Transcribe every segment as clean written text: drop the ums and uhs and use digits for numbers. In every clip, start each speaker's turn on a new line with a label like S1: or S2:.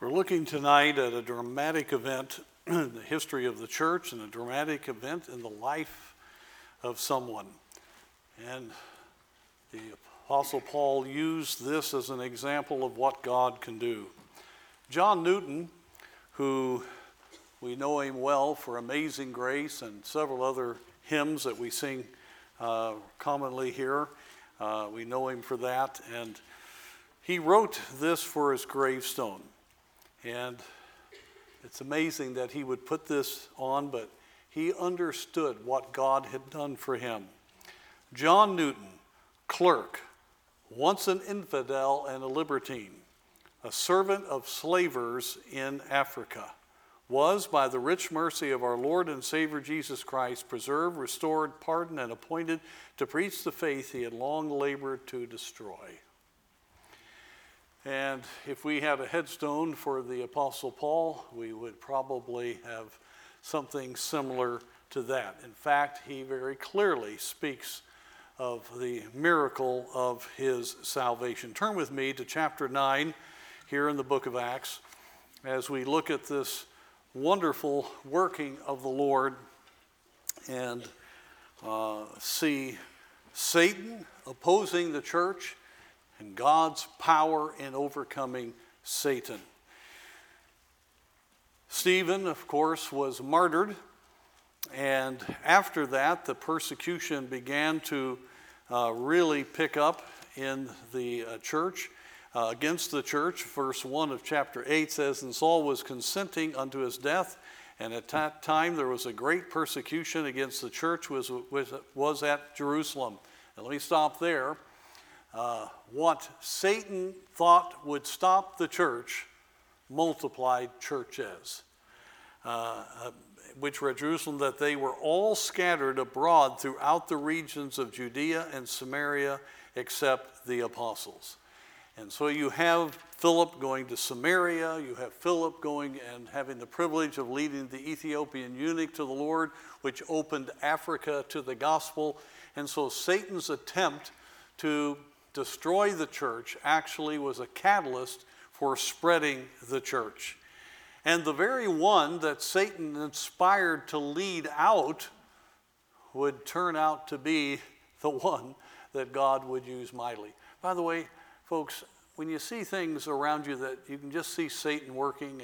S1: We're looking tonight at a dramatic event in the history of the church and a dramatic event in the life of someone. And the Apostle Paul used this as an example of what God can do. John Newton, who we know him well for Amazing Grace and several other hymns that we sing commonly here. We know him for that. And he wrote this for his gravestone. And it's amazing that he would put this on, but he understood what God had done for him. John Newton, clerk, once an infidel and a libertine, a servant of slavers in Africa, was, by the rich mercy of our Lord and Savior Jesus Christ, preserved, restored, pardoned, and appointed to preach the faith he had long labored to destroy. And if we had a headstone for the Apostle Paul, we would probably have something similar to that. In fact, he very clearly speaks of the miracle of his salvation. Turn with me to chapter 9 here in the book of Acts as we look at this wonderful working of the Lord and see Satan opposing the church and God's power in overcoming Satan. Stephen, of course, was martyred, and after that, the persecution began to really pick up in the church, against the church. Verse 1 of chapter 8 says, "And Saul was consenting unto his death, and at that time there was a great persecution against the church was at Jerusalem." And let me stop there. What Satan thought would stop the church multiplied churches, which were at Jerusalem, that they were all scattered abroad throughout the regions of Judea and Samaria except the apostles. And so you have Philip going to Samaria, you have Philip going and having the privilege of leading the Ethiopian eunuch to the Lord, which opened Africa to the gospel. And so Satan's attempt to destroy the church actually was a catalyst for spreading the church. And the very one that Satan inspired to lead out would turn out to be the one that God would use mightily. By the way, folks, when you see things around you that you can just see Satan working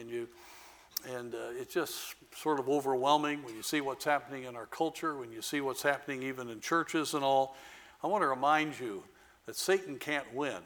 S1: and it's just sort of overwhelming when you see what's happening in our culture, when you see what's happening even in churches and all, I want to remind you that Satan can't win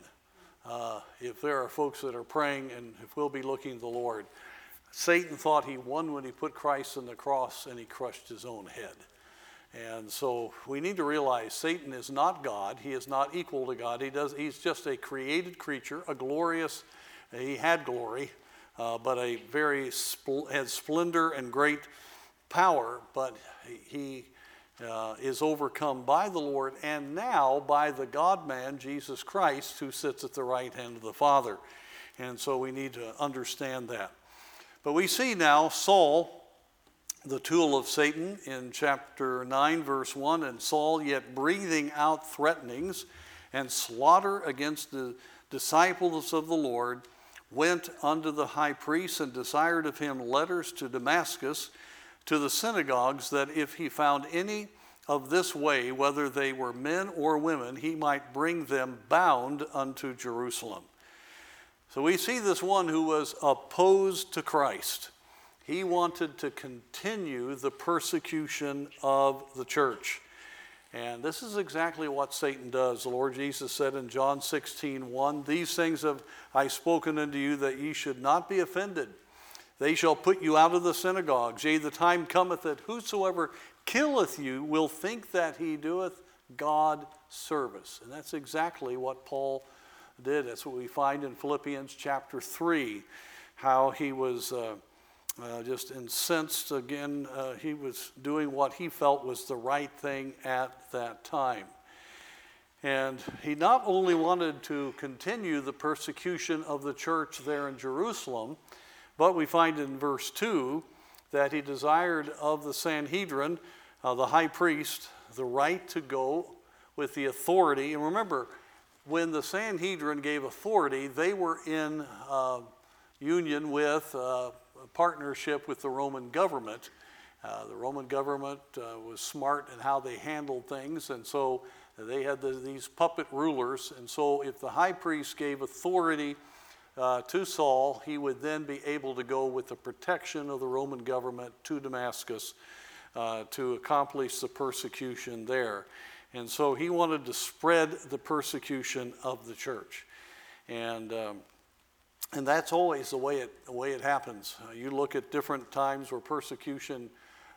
S1: if there are folks that are praying and if we'll be looking to the Lord. Satan thought he won when he put Christ on the cross and he crushed his own head. And so we need to realize Satan is not God. He is not equal to God. He's just a created creature, a glorious, he had glory, but a very had splendor and great power, but he is overcome by the Lord and now by the God-man, Jesus Christ, who sits at the right hand of the Father. And so we need to understand that. But we see now Saul, the tool of Satan, in chapter 9, verse 1, "And Saul, yet breathing out threatenings and slaughter against the disciples of the Lord, went unto the high priest and desired of him letters to Damascus, to the synagogues, that if he found any of this way, whether they were men or women, he might bring them bound unto Jerusalem." So we see this one who was opposed to Christ. He wanted to continue the persecution of the church. And this is exactly what Satan does. The Lord Jesus said in John 16:1, "These things have I spoken unto you, that ye should not be offended. They shall put you out of the synagogues. Yea, the time cometh that whosoever killeth you will think that he doeth God service." And that's exactly what Paul did. That's what we find in Philippians chapter 3, how he was just incensed again. He was doing what he felt was the right thing at that time. And he not only wanted to continue the persecution of the church there in Jerusalem, but we find in verse 2 that he desired of the Sanhedrin, the high priest, the right to go with the authority. And remember, when the Sanhedrin gave authority, they were in union with, a partnership with the Roman government. The Roman government was smart in how they handled things, and so they had these puppet rulers. And so if the high priest gave authority to Saul, he would then be able to go with the protection of the Roman government to Damascus to accomplish the persecution there. And so he wanted to spread the persecution of the church. And that's always the way it happens. You look at different times where persecution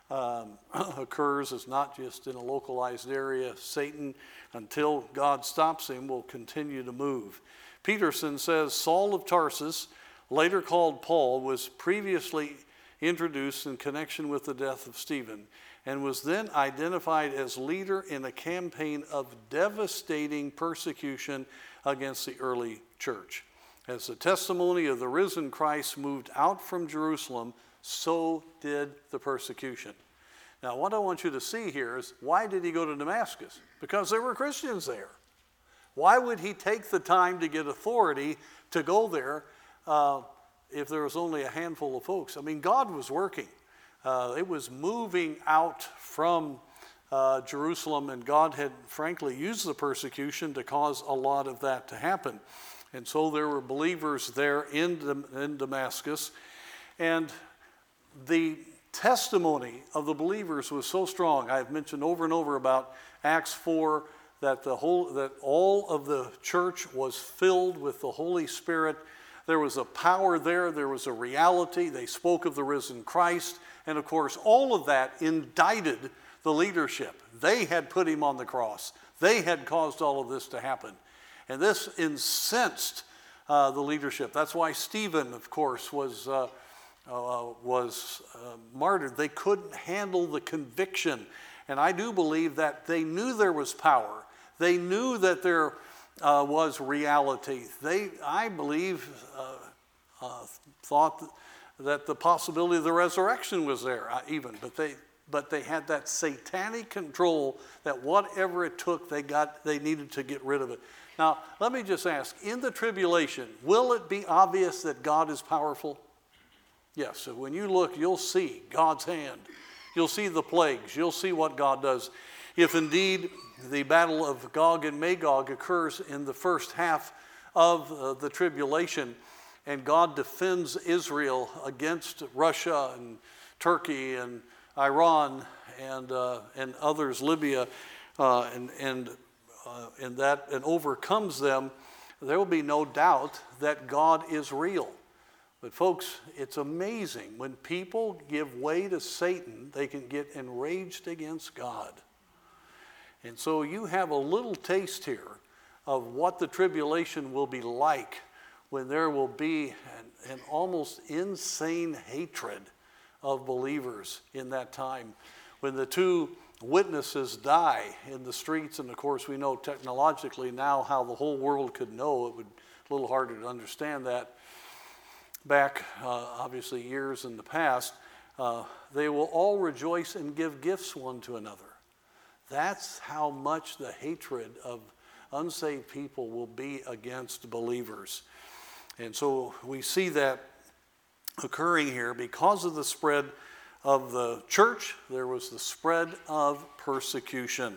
S1: occurs. It's not just in a localized area. Satan, until God stops him, will continue to move. Peterson says Saul of Tarsus, later called Paul, was previously introduced in connection with the death of Stephen and was then identified as leader in a campaign of devastating persecution against the early church. As the testimony of the risen Christ moved out from Jerusalem, so did the persecution. Now, what I want you to see here is, why did he go to Damascus? Because there were Christians there. Why would he take the time to get authority to go there if there was only a handful of folks? I mean, God was working. It was moving out from Jerusalem, and God had frankly used the persecution to cause a lot of that to happen. And so there were believers there in Damascus, and the testimony of the believers was so strong. I've mentioned over and over about Acts 4, that all of the church was filled with the Holy Spirit. There was a power there. There was a reality. They spoke of the risen Christ. And of course, all of that indicted the leadership. They had put him on the cross. They had caused all of this to happen. And this incensed the leadership. That's why Stephen, of course, was martyred. They couldn't handle the conviction. And I do believe that they knew there was power. They knew that there was reality. I believe, thought that the possibility of the resurrection was there even. But they had that satanic control that whatever it took, they needed to get rid of it. Now, let me just ask, in the tribulation, will it be obvious that God is powerful? Yes, so when you look, you'll see God's hand. You'll see the plagues. You'll see what God does. If indeed the battle of Gog and Magog occurs in the first half of the tribulation, and God defends Israel against Russia and Turkey and Iran and others, Libya, and overcomes them, there will be no doubt that God is real. But folks, it's amazing. When people give way to Satan, they can get enraged against God. And so you have a little taste here of what the tribulation will be like when there will be an almost insane hatred of believers in that time. When the two witnesses die in the streets, and of course we know technologically now how the whole world could know. It would be a little harder to understand that. Back, obviously, years in the past, they will all rejoice and give gifts one to another. That's how much the hatred of unsaved people will be against believers. And so we see that occurring here. Because of the spread of the church, there was the spread of persecution.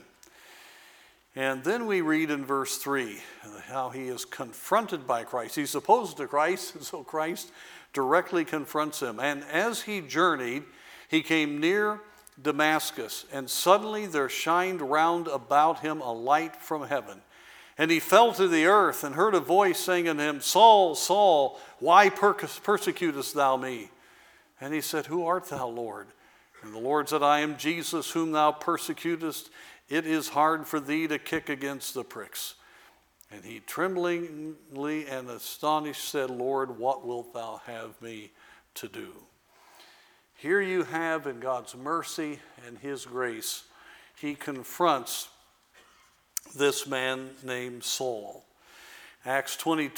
S1: And then we read in verse 3 how he is confronted by Christ. He's opposed to Christ, and so Christ directly confronts him. And as he journeyed, he came near Damascus, and suddenly there shined round about him a light from heaven. And he fell to the earth and heard a voice saying unto him, Saul, Saul, why persecutest thou me? And he said, Who art thou, Lord? And the Lord said, I am Jesus, whom thou persecutest. It is hard for thee to kick against the pricks. And he tremblingly and astonished said, Lord, what wilt thou have me to do? Here you have, in God's mercy and his grace, he confronts this man named Saul. Acts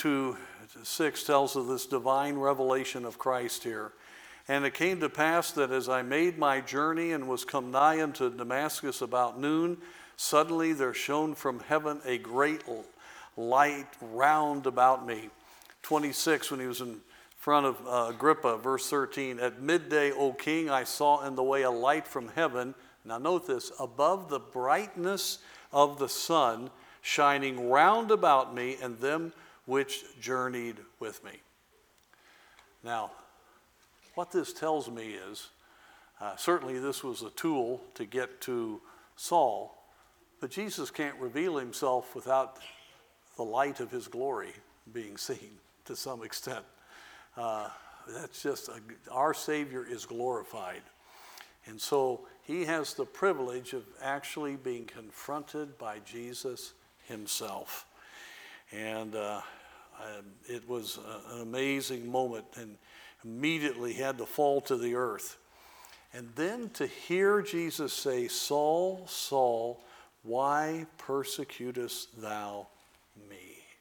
S1: 22:6 tells of this divine revelation of Christ here. And it came to pass that as I made my journey and was come nigh unto Damascus about noon, suddenly there shone from heaven a great light round about me. 26, when he was in front of Agrippa, verse 13. At midday, O king, I saw in the way a light from heaven. Now note this, above the brightness of the sun, shining round about me and them which journeyed with me. Now, what this tells me is, certainly this was a tool to get to Saul, but Jesus can't reveal himself without the light of his glory being seen to some extent. That's just, our Savior is glorified. And so he has the privilege of actually being confronted by Jesus himself. And it was an amazing moment, and immediately had to fall to the earth. And then to hear Jesus say, Saul, Saul, why persecutest thou me?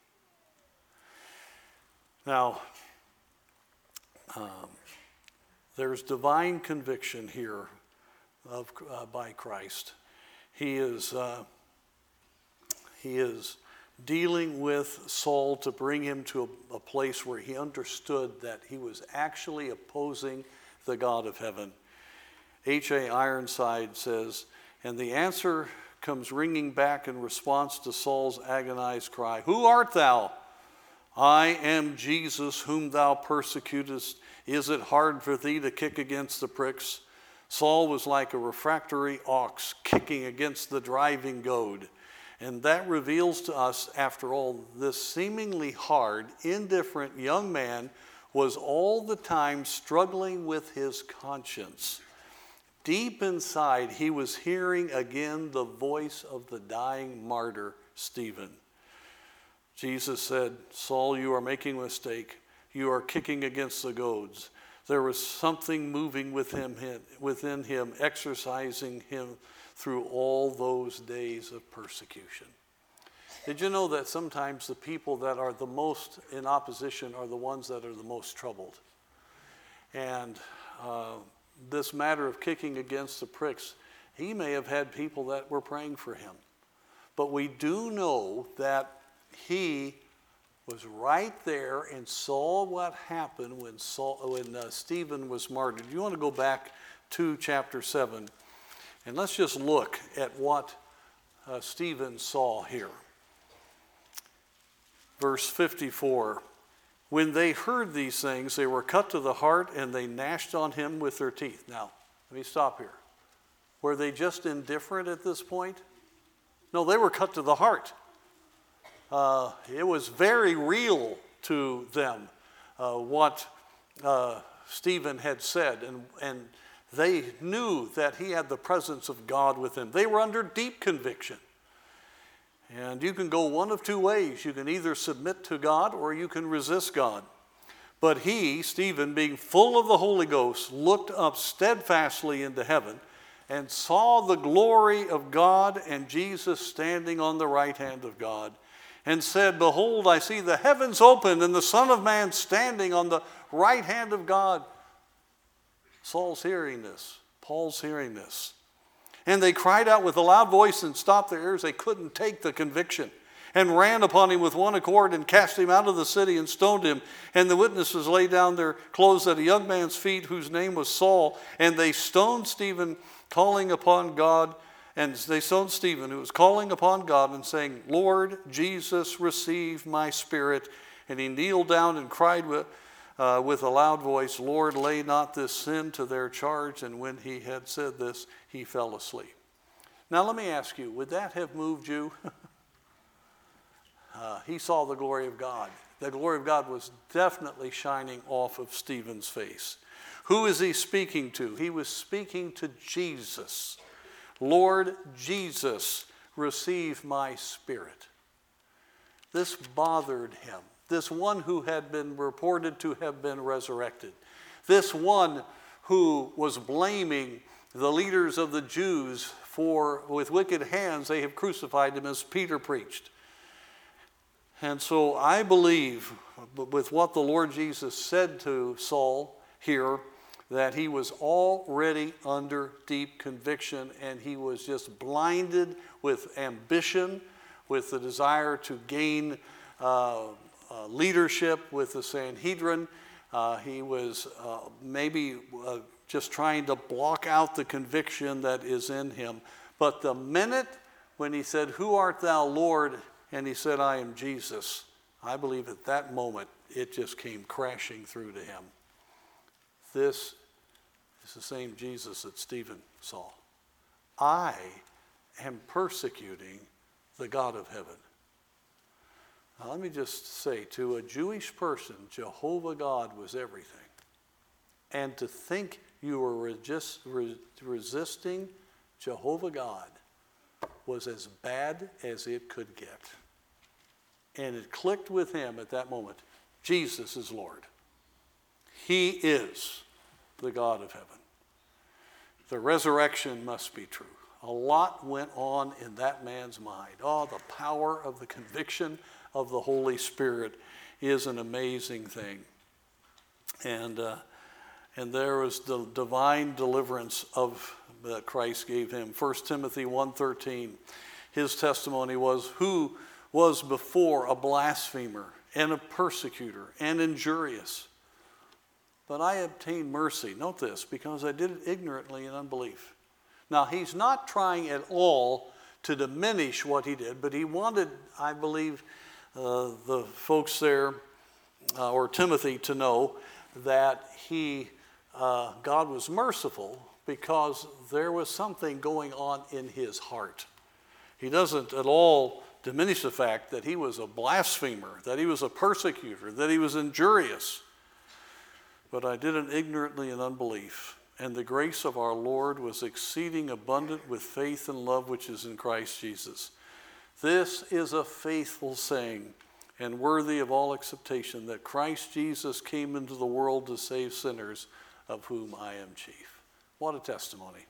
S1: Now, there's divine conviction here by Christ. He is dealing with Saul to bring him to a place where he understood that he was actually opposing the God of heaven. H.A. Ironside says, and the answer comes ringing back in response to Saul's agonized cry, Who art thou? I am Jesus whom thou persecutest. Is it hard for thee to kick against the pricks? Saul was like a refractory ox kicking against the driving goad. And that reveals to us, after all, this seemingly hard, indifferent young man was all the time struggling with his conscience. Deep inside, he was hearing again the voice of the dying martyr, Stephen. Jesus said, Saul, you are making a mistake. You are kicking against the goads. There was something moving within him, exercising him through all those days of persecution. Did you know that sometimes the people that are the most in opposition are the ones that are the most troubled? And this matter of kicking against the pricks, he may have had people that were praying for him. But we do know that he was right there and saw what happened when Stephen was martyred. You want to go back to chapter 7, and let's just look at what Stephen saw here. Verse 54, when they heard these things, they were cut to the heart, and they gnashed on him with their teeth. Now, let me stop here. Were they just indifferent at this point? No, they were cut to the heart. It was very real to them what Stephen had said, and they knew that he had the presence of God with him. They were under deep conviction. And you can go one of two ways. You can either submit to God or you can resist God. But he, Stephen, being full of the Holy Ghost, looked up steadfastly into heaven and saw the glory of God and Jesus standing on the right hand of God, and said, Behold, I see the heavens opened and the Son of Man standing on the right hand of God. Saul's hearing this. Paul's hearing this. And they cried out with a loud voice and stopped their ears. They couldn't take the conviction, and ran upon him with one accord and cast him out of the city and stoned him. And the witnesses laid down their clothes at a young man's feet whose name was Saul. And they stoned Stephen, calling upon God. And they stoned Stephen, who was calling upon God and saying, Lord Jesus, receive my spirit. And he kneeled down and cried with a loud voice, Lord, lay not this sin to their charge. And when he had said this, he fell asleep. Now let me ask you, would that have moved you? He saw the glory of God. The glory of God was definitely shining off of Stephen's face. Who is he speaking to? He was speaking to Jesus. Lord Jesus, receive my spirit. This bothered him. This one who had been reported to have been resurrected. This one who was blaming the leaders of the Jews for, with wicked hands, they have crucified him, as Peter preached. And so I believe, with what the Lord Jesus said to Saul here, that he was already under deep conviction, and he was just blinded with ambition, with the desire to gain leadership with the Sanhedrin, He was maybe just trying to block out the conviction that is in him. But the minute when he said, "Who art thou, Lord?" and he said, "I am Jesus," I believe at that moment it just came crashing through to him. This is the same Jesus that Stephen saw. I am persecuting the God of heaven. Now, let me just say, to a Jewish person, Jehovah God was everything. And to think you were resisting Jehovah God was as bad as it could get. And it clicked with him at that moment. Jesus is Lord. He is the God of heaven. The resurrection must be true. A lot went on in that man's mind. Oh, the power of the conviction of the Holy Spirit is an amazing thing. And there was the divine deliverance that Christ gave him. 1 Timothy 1:13, his testimony was, "Who was before a blasphemer and a persecutor and injurious. But I obtained mercy," note this, "because I did it ignorantly in unbelief." Now, he's not trying at all to diminish what he did, but he wanted, I believe, the folks there, or Timothy, to know that God was merciful because there was something going on in his heart. He doesn't at all diminish the fact that he was a blasphemer, that he was a persecutor, that he was injurious. "But I did it ignorantly in unbelief, and the grace of our Lord was exceeding abundant with faith and love which is in Christ Jesus." This is a faithful saying and worthy of all acceptation, that Christ Jesus came into the world to save sinners, of whom I am chief. What a testimony.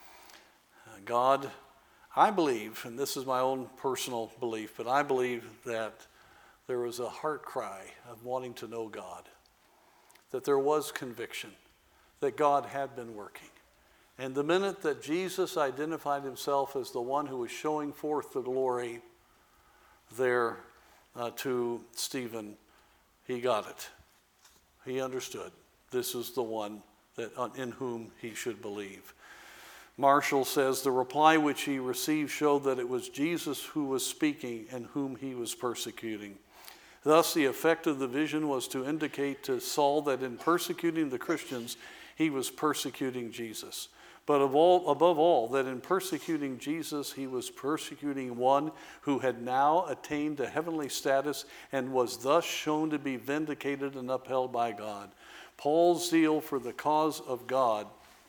S1: God, I believe, and this is my own personal belief, but I believe that there was a heart cry of wanting to know God, that there was conviction, that God had been working. And the minute that Jesus identified himself as the one who was showing forth the glory there to Stephen, he got it. He understood this is the one in whom he should believe. Marshall says, "The reply which he received showed that it was Jesus who was speaking and whom he was persecuting. Thus, the effect of the vision was to indicate to Saul that in persecuting the Christians, he was persecuting Jesus. But above all, that in persecuting Jesus, he was persecuting one who had now attained a heavenly status and was thus shown to be vindicated and upheld by God. Paul's zeal for the cause of God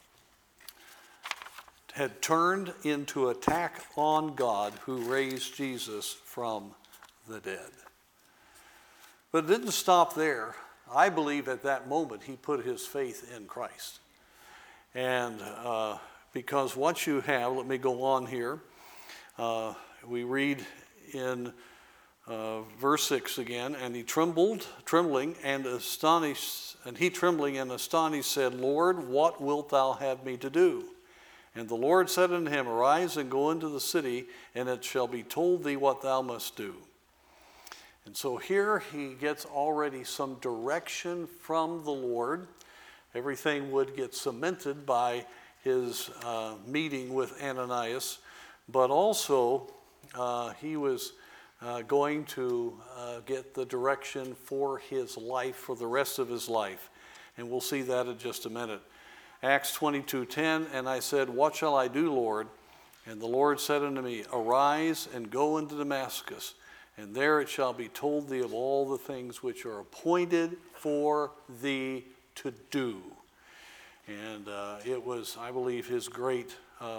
S1: had turned into attack on God who raised Jesus from the dead." But it didn't stop there. I believe at that moment he put his faith in Christ. And because once you have, let me go on here, we read in verse 6 again, "And he trembling and astonished said, Lord, what wilt thou have me to do? And the Lord said unto him, Arise and go into the city, and it shall be told thee what thou must do." And so here he gets already some direction from the Lord. Everything would get cemented by his meeting with Ananias, but also he was going to get the direction for his life, for the rest of his life. And we'll see that in just a minute. Acts 22:10, "And I said, What shall I do, Lord? And the Lord said unto me, Arise and go into Damascus, and there it shall be told thee of all the things which are appointed for thee to do." And it was, I believe, his great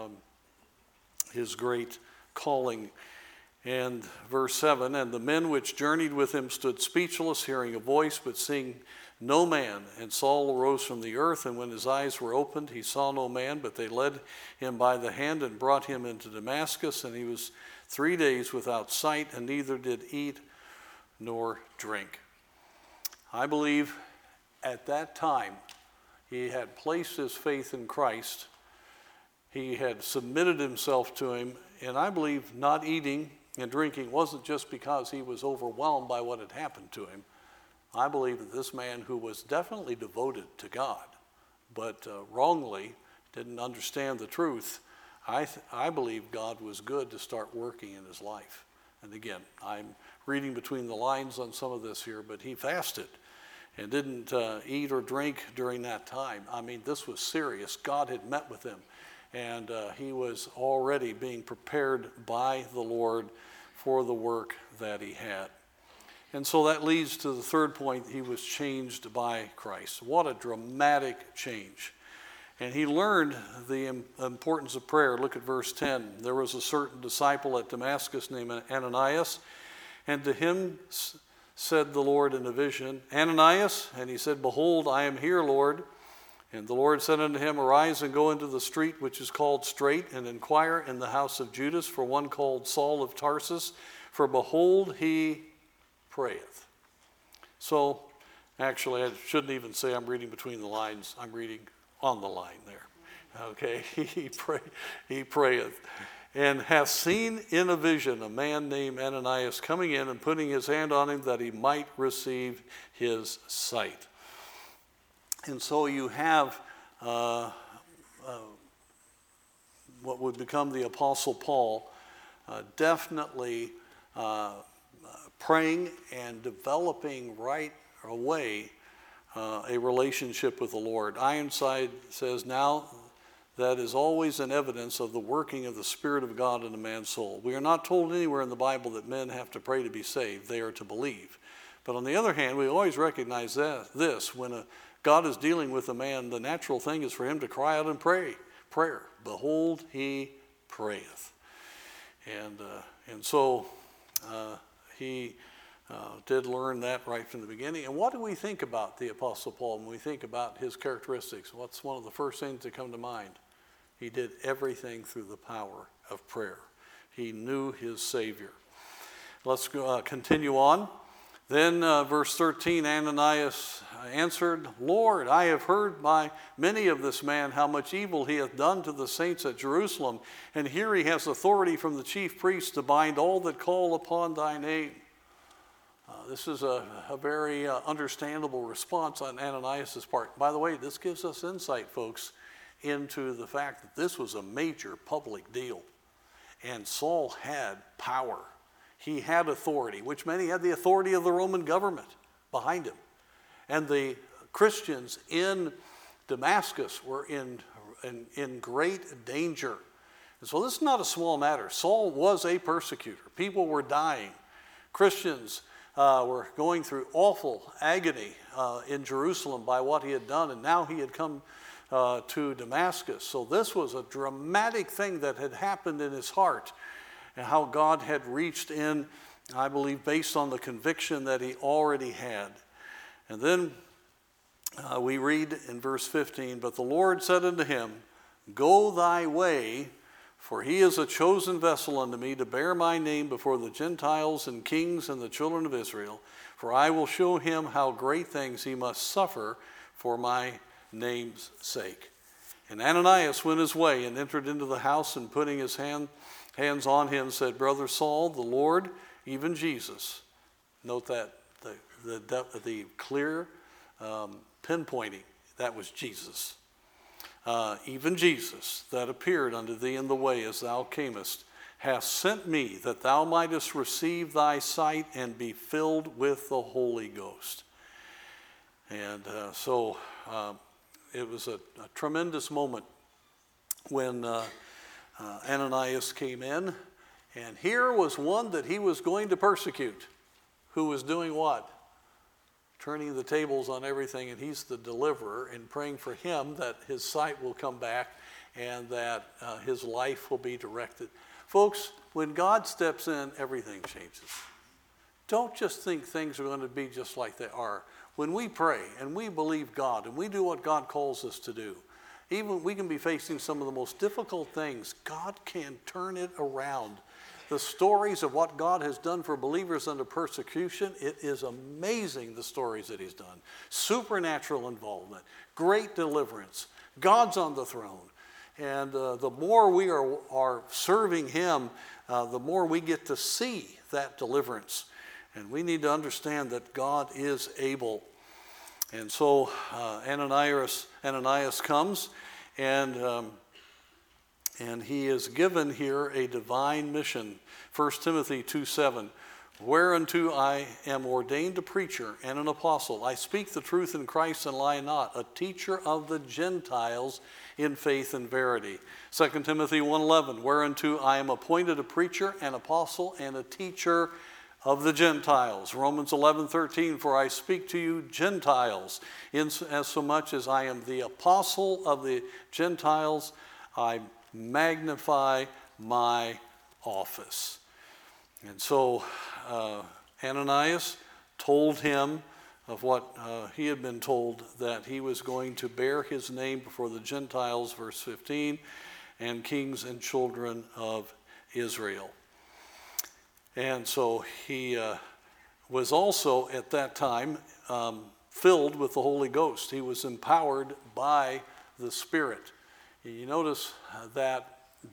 S1: calling. And verse 7, "And the men which journeyed with him stood speechless, hearing a voice, but seeing no man. And Saul arose from the earth, and when his eyes were opened, he saw no man, but they led him by the hand and brought him into Damascus. And he was 3 days without sight, and neither did eat nor drink." I believe at that time he had placed his faith in Christ. He had submitted himself to him, and I believe not eating and drinking wasn't just because he was overwhelmed by what had happened to him. I believe that this man, who was definitely devoted to God, but wrongly didn't understand the truth, I believe God was good to start working in his life. And again, I'm reading between the lines on some of this here, but he fasted and didn't eat or drink during that time. I mean, this was serious. God had met with him, and he was already being prepared by the Lord for the work that he had. And so that leads to the third point. He was changed by Christ. What a dramatic change. And he learned the importance of prayer. Look at verse 10. There was a certain disciple at Damascus named Ananias, and to him said the Lord in a vision, Ananias? And he said, Behold, I am here, Lord. And the Lord said unto him, Arise and go into the street which is called Straight, and inquire in the house of Judas for one called Saul of Tarsus, for behold, he prayeth. So, actually, I shouldn't even say I'm reading between the lines. I'm reading on the line there. Okay, he prayeth. And hath seen in a vision a man named Ananias coming in and putting his hand on him that he might receive his sight. And so you have what would become the Apostle Paul definitely praying and developing right away a relationship with the Lord. Ironside says, now that is always an evidence of the working of the Spirit of God in a man's soul. We are not told anywhere in the Bible that men have to pray to be saved. They are to believe. But on the other hand, we always recognize this. When God is dealing with a man, the natural thing is for him to cry out and pray. Prayer. Behold, he prayeth. And so he did learn that right from the beginning. And what do we think about the Apostle Paul when we think about his characteristics? What's one of the first things that come to mind? He did everything through the power of prayer. He knew his Savior. Let's continue on. Then verse 13, Ananias answered, Lord, I have heard by many of this man how much evil he hath done to the saints at Jerusalem, and here he has authority from the chief priests to bind all that call upon thy name. This is a very understandable response on Ananias' part. By the way, this gives us insight, folks, into the fact that this was a major public deal. And Saul had power. He had authority, which meant he had the authority of the Roman government behind him. And the Christians in Damascus were in great danger. And so this is not a small matter. Saul was a persecutor. People were dying. Christians were going through awful agony in Jerusalem by what he had done, and now he had come to Damascus. So this was a dramatic thing that had happened in his heart, and how God had reached in, I believe, based on the conviction that he already had. And then we read in verse 15, But the Lord said unto him, Go thy way, for he is a chosen vessel unto me to bear my name before the Gentiles and kings and the children of Israel. For I will show him how great things he must suffer for my name's sake. And Ananias went his way and entered into the house, and putting his hands on him, said, Brother Saul, the Lord, even Jesus. Note that the clear pinpointing, that was Jesus. Even Jesus, that appeared unto thee in the way as thou camest, hath sent me that thou mightest receive thy sight and be filled with the Holy Ghost. And so it was a tremendous moment when Ananias came in, and here was one that he was going to persecute, who was doing what? Turning the tables on everything, and he's the deliverer, and praying for him that his sight will come back and that his life will be directed. Folks, when God steps in, everything changes. Don't just think things are going to be just like they are. When we pray and we believe God and we do what God calls us to do, even we can be facing some of the most difficult things, God can turn it around. The stories of what God has done for believers under persecution, it is amazing, the stories that he's done. Supernatural involvement, great deliverance, God's on the throne. And the more we are serving him, the more we get to see that deliverance. And we need to understand that God is able. And so Ananias comes, and he is given here a divine mission. 1 Timothy 2:7, whereunto I am ordained a preacher and an apostle. I speak the truth in Christ and lie not, a teacher of the Gentiles in faith and verity. 2 Timothy 1:11, whereunto I am appointed a preacher, an apostle, and a teacher of the Gentiles. Romans 11:13, for I speak to you Gentiles, as so much as I am the apostle of the Gentiles, I magnify my office. And so Ananias told him of what he had been told, that he was going to bear his name before the Gentiles, verse 15, and kings and children of Israel. And so he was also at that time filled with the Holy Ghost. He was empowered by the Spirit. You notice that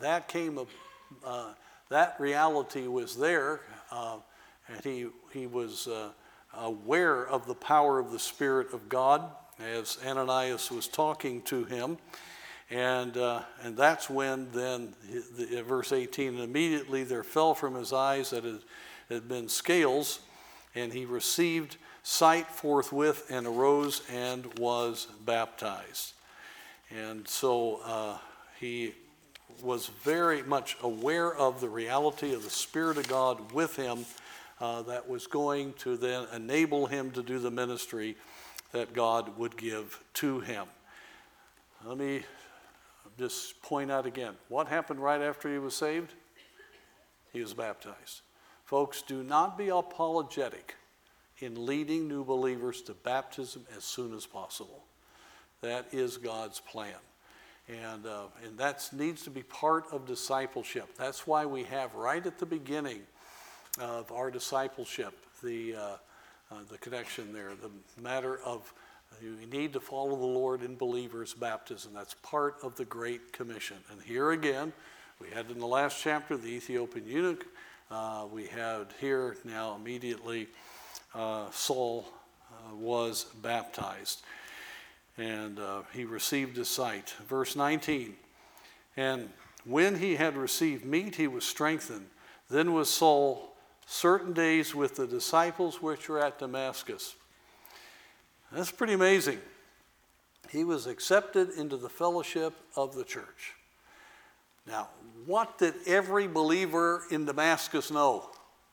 S1: reality was there, and he was aware of the power of the Spirit of God as Ananias was talking to him. And that's when then, verse 18, and immediately there fell from his eyes that had been scales, and he received sight forthwith and arose and was baptized. And so he was very much aware of the reality of the Spirit of God with him that was going to then enable him to do the ministry that God would give to him. Let me just point out again, what happened right after he was saved? He was baptized. Folks, do not be apologetic in leading new believers to baptism as soon as possible. That is God's plan. And that needs to be part of discipleship. That's why we have right at the beginning of our discipleship the connection there, the matter of you need to follow the Lord in believers' baptism. That's part of the Great Commission. And here again, we had in the last chapter the Ethiopian eunuch. We had here now immediately Saul was baptized. And he received his sight. Verse 19, and when he had received meat, he was strengthened. Then was Saul certain days with the disciples which were at Damascus. That's pretty amazing. He was accepted into the fellowship of the church. Now, what did every believer in Damascus know?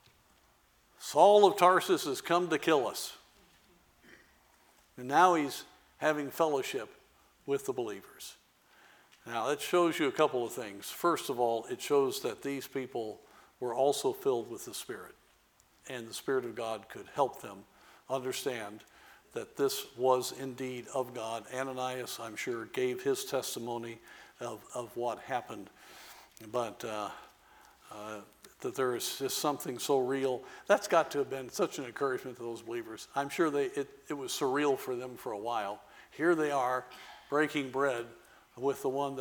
S1: Saul of Tarsus has come to kill us. And now he's having fellowship with the believers. Now, that shows you a couple of things. First of all, it shows that these people were also filled with the Spirit, and the Spirit of God could help them understand that this was indeed of God. Ananias, I'm sure, gave his testimony of what happened, but that there is just something so real. That's got to have been such an encouragement to those believers. I'm sure it was surreal for them for a while. Here they are breaking bread with the one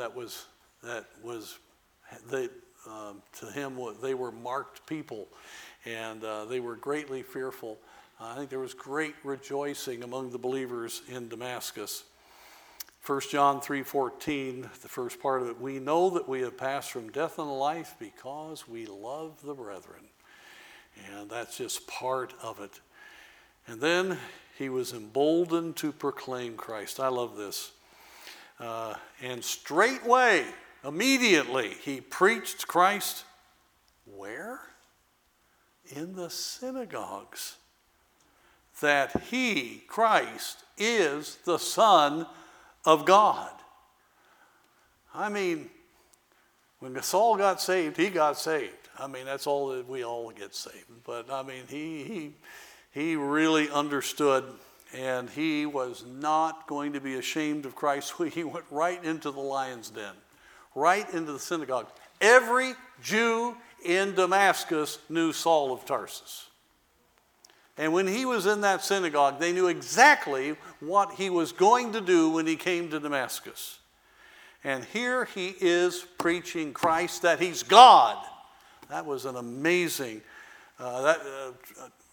S1: to him, they were marked people, and they were greatly fearful. I think there was great rejoicing among the believers in Damascus. 1 John 3:14, the first part of it, we know that we have passed from death unto life because we love the brethren. And that's just part of it. And then he was emboldened to proclaim Christ. I love this. And straightway, immediately, he preached Christ. Where? In the synagogues. That he, Christ, is the Son of God. I mean, when Saul got saved, he got saved. I mean, that's all that we all get saved. But I mean, he really understood, and he was not going to be ashamed of Christ. He went right into the lion's den, right into the synagogue. Every Jew in Damascus knew Saul of Tarsus. And when he was in that synagogue, they knew exactly what he was going to do when he came to Damascus. And here he is preaching Christ, that he's God. That was an amazing,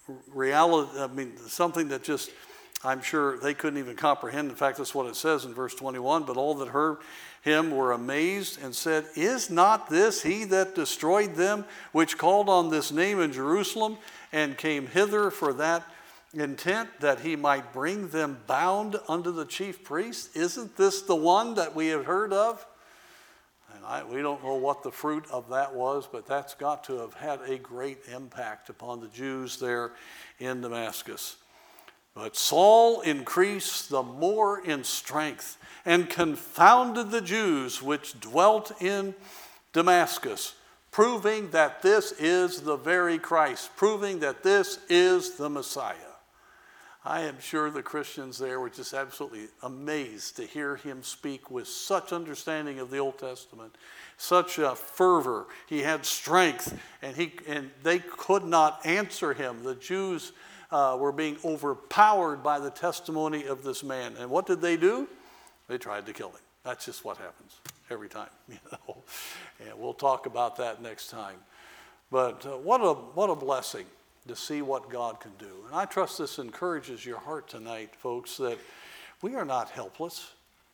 S1: reality, I mean, something that just, I'm sure they couldn't even comprehend. In fact, that's what it says in verse 21. But all that heard him were amazed and said, "Is not this he that destroyed them, which called on this name in Jerusalem, and came hither for that intent, that he might bring them bound unto the chief priest? Isn't this the one that we have heard of?" And we don't know what the fruit of that was, but that's got to have had a great impact upon the Jews there in Damascus. But Saul increased the more in strength, and confounded the Jews which dwelt in Damascus, proving that this is the very Christ, proving that this is the Messiah. I am sure the Christians there were just absolutely amazed to hear him speak with such understanding of the Old Testament, such a fervor. He had strength, and they could not answer him. The Jews were being overpowered by the testimony of this man. And what did they do? They tried to kill him. That's just what happens every time, And we'll talk about that next time. But what a blessing to see what God can do. And I trust this encourages your heart tonight, folks, that we are not helpless.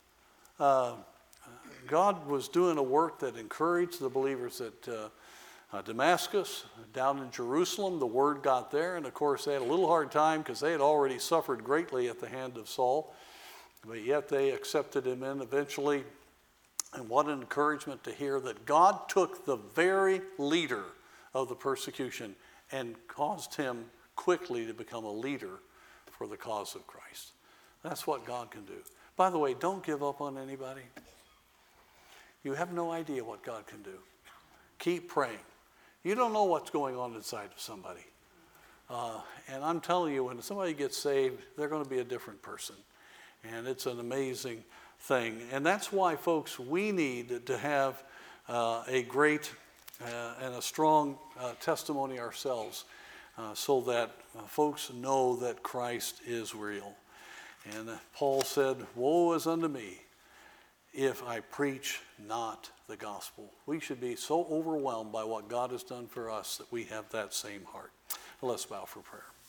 S1: God was doing a work that encouraged the believers at Damascus, down in Jerusalem. The word got there, and of course they had a little hard time because they had already suffered greatly at the hand of Saul, but yet they accepted him in eventually. And what an encouragement to hear that God took the very leader of the persecution and caused him quickly to become a leader for the cause of Christ. That's what God can do. By the way, don't give up on anybody. You have no idea what God can do. Keep praying. You don't know what's going on inside of somebody. And I'm telling you, when somebody gets saved, they're going to be a different person. And it's an amazing thing. And that's why, folks, we need to have a great and a strong testimony ourselves so that folks know that Christ is real. And Paul said, "Woe is unto me if I preach not the gospel." We should be so overwhelmed by what God has done for us that we have that same heart. Let's bow for prayer.